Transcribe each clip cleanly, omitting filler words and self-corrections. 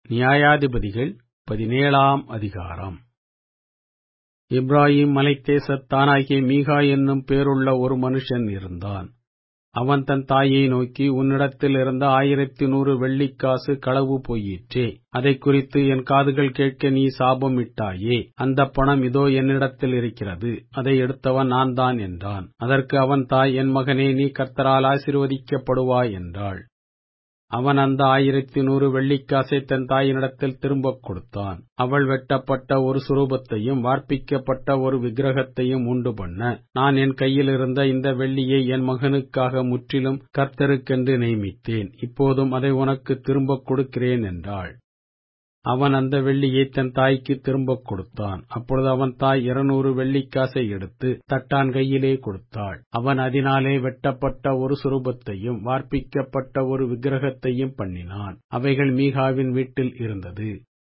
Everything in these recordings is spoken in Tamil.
நியாயாதிபதிகள் 17ஆம் அதிகாரம். இப்ராயீம் மலைத்தேசத்தானாகிய மீகா என்னும் பேருள்ள ஒரு மனுஷன் இருந்தான். அவன் தன் தாயை நோக்கி, உன்னிடத்தில் இருந்த 1100 வெள்ளிக்காசு களவு போயிற்றே, அதைக் குறித்து என் காதுகள் கேட்க நீ சாபம் இட்டாயே. அந்த பணம் இதோ என்னிடத்தில் இருக்கிறது, அதை எடுத்தவன் நான் தான் என்றான். அதற்கு அவன் தாய், என் மகனே, நீ கர்த்தரால் ஆசீர்வதிக்கப்படுவாய் என்றாள். அவன் அந்த 1100 வெள்ளிக்காசை தன் தாயினிடத்தில் திரும்பக் கொடுத்தான். அவள் வெட்டப்பட்ட ஒரு சுரூபத்தையும் வார்ப்பிக்கப்பட்ட ஒரு விக்கிரகத்தையும் உண்டு பண்ண, நான் என் கையில் இருந்த இந்த வெள்ளியை என் மகனுக்காக முற்றிலும் கர்த்தருக்கென்று நியமித்தேன். இப்போதும் அதை உனக்கு திரும்பக் கொடுக்கிறேன் என்றாள். அவன் அந்த வெள்ளியை தன் தாய்க்கு திரும்பக் கொடுத்தான். அப்பொழுது அவன் தாய் 200 வெள்ளிக்காசை எடுத்து தட்டான் கையிலே கொடுத்தாள். அவன் அதனாலே வெட்டப்பட்ட ஒரு சுரூபத்தையும் வார்ப்பிக்கப்பட்ட ஒரு விக்கிரகத்தையும் பண்ணினான். அவைகள் மீகாவின் வீட்டில் இருந்தது.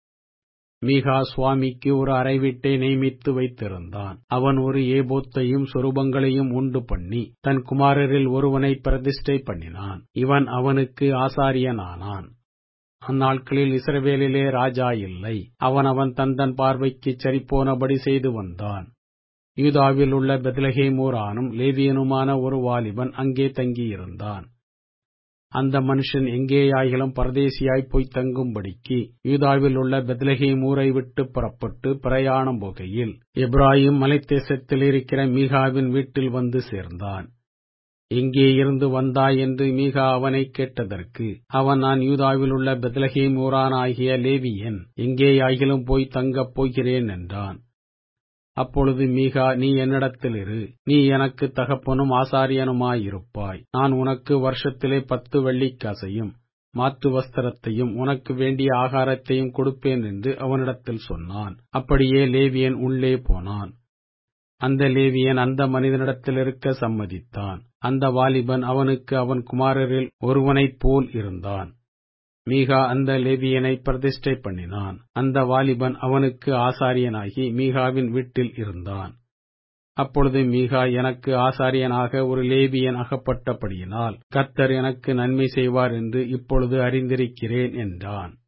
மீகா சுவாமிக்கு ஒரு அறை வீட்டை நியமித்து வைத்திருந்தான். அவன் ஒரு ஏபோத்தையும் சுரூபங்களையும் உண்டு பண்ணி தன் குமாரரில் ஒருவனை பிரதிஷ்டை பண்ணினான். இவன் அவனுக்கு ஆசாரியனானான். அந்நாட்களில் இஸ்ரவேலிலே ராஜா இல்லை. அவன் தன் பார்வைக்கு சரிபோனபடி செய்து வந்தான். யூதாவில் உள்ள பெத்லெகேம் ஊரானும் லேவியனுமான ஒரு வாலிபன் அங்கே தங்கியிருந்தான். அந்த மனுஷன் எங்கேயாயிலும் பரதேசியாய் போய் தங்கும்படிக்கு யூதாவில் உள்ள பெத்லெகேம் ஊரை விட்டு புறப்பட்டு பிரயாணம் போகையில் எப்பிராயீம் மலைத்தேசத்தில் இருக்கிற மீகாவின் வீட்டில் வந்து சேர்ந்தான். எங்கே இருந்து வந்தாய் என்று மீகா அவனை கேட்டதற்கு அவன், நான் யூதாவில் உள்ள பெத்லெகேம் ஊரானாகிய லேவியன், எங்கேயாகிலும் போய் தங்கப் போகிறேன் என்றான். அப்பொழுது மீகா, நீ என்னிடத்தில் இரு, நீ எனக்கு தகப்பனும் ஆசாரியனுமாயிருப்பாய். நான் உனக்கு வருஷத்திலே 10 வெள்ளிக்காசையும் மாற்று வஸ்திரத்தையும் உனக்கு வேண்டிய ஆகாரத்தையும் கொடுப்பேன் என்று அவனிடத்தில் சொன்னான். அப்படியே லேவியன் உள்ளே போனான். அந்த லேவியன் அந்த மனிதனிடத்தில் இருக்க சம்மதித்தான். அந்த வாலிபன் அவனுக்கு அவன் குமாரரில் ஒருவனைப் போல் இருந்தான். மீகா அந்த லேவியனை பிரதிஷ்டை பண்ணினான். அந்த வாலிபன் அவனுக்கு ஆசாரியனாகி மீகாவின் வீட்டில் இருந்தான். அப்பொழுது மீகா, எனக்கு ஆசாரியனாக ஒரு லேவியன் அகப்பட்டபடியினால் கர்த்தர் எனக்கு நன்மை செய்வார் என்று இப்பொழுது அறிந்திருக்கிறேன் என்றான்.